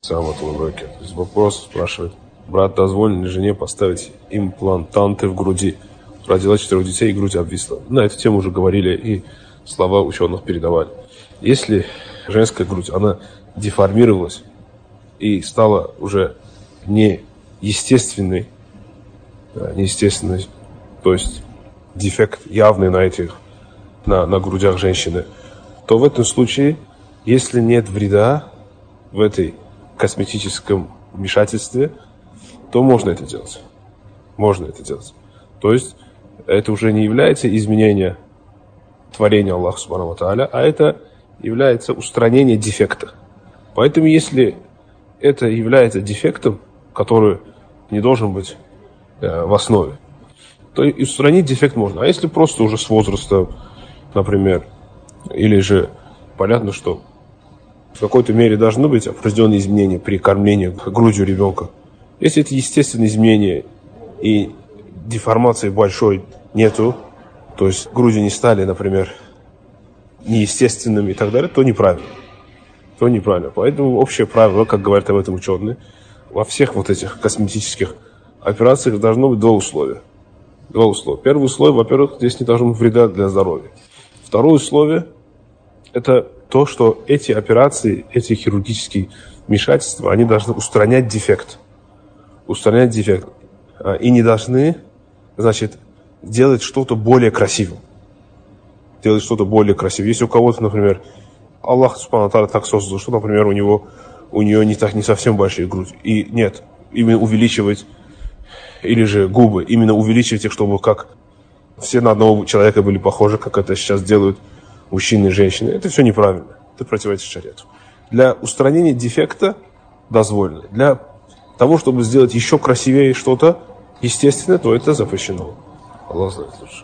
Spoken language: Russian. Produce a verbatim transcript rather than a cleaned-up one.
Сам это уроки. То есть вопрос спрашивает: брат, дозволено ли жене поставить имплантанты в груди? Родила четырех детей, и грудь обвисла. На эту тему уже говорили, и слова ученых передавали. Если женская грудь, она деформировалась и стала уже неестественной, неестественной, то есть дефект явный на этих, на, на грудях женщины, то в этом случае, если нет вреда в этой косметическом вмешательстве, то можно это делать. Можно это делать. То есть это уже не является изменением творения Аллаха Субхану ва Тааля, а это является устранение дефекта. Поэтому если это является дефектом, который не должен быть э, в основе, то и устранить дефект можно. А если просто уже с возраста, например, или же понятно, что в какой-то мере должны быть определенные изменения при кормлении грудью ребенка. Если это естественные изменения и деформации большой нету, то есть груди не стали, например, неестественными и так далее, то неправильно. То неправильно. Поэтому общее правило, как говорят об этом ученые, во всех вот этих косметических операциях должно быть два условия. Два условия. Первое условие, во-первых, здесь не должно быть вреда для здоровья. Второе условие – это то, что эти операции, эти хирургические вмешательства, они должны устранять дефект. Устранять дефект. И не должны, значит, делать что-то более красивым. Делать что-то более красивым. Если у кого-то, например, Аллах Субхану ва Тааля так создал, что, например, у него, у нее не, так, не совсем большие груди. И нет, именно увеличивать, или же губы, именно увеличивать их, чтобы как все на одного человека были похожи, как это сейчас делают мужчины и женщины. Это все неправильно. Это противоречит шариату. Для устранения дефекта дозволено. Для того, чтобы сделать еще красивее что-то естественное, то это запрещено. Аллах знает лучше.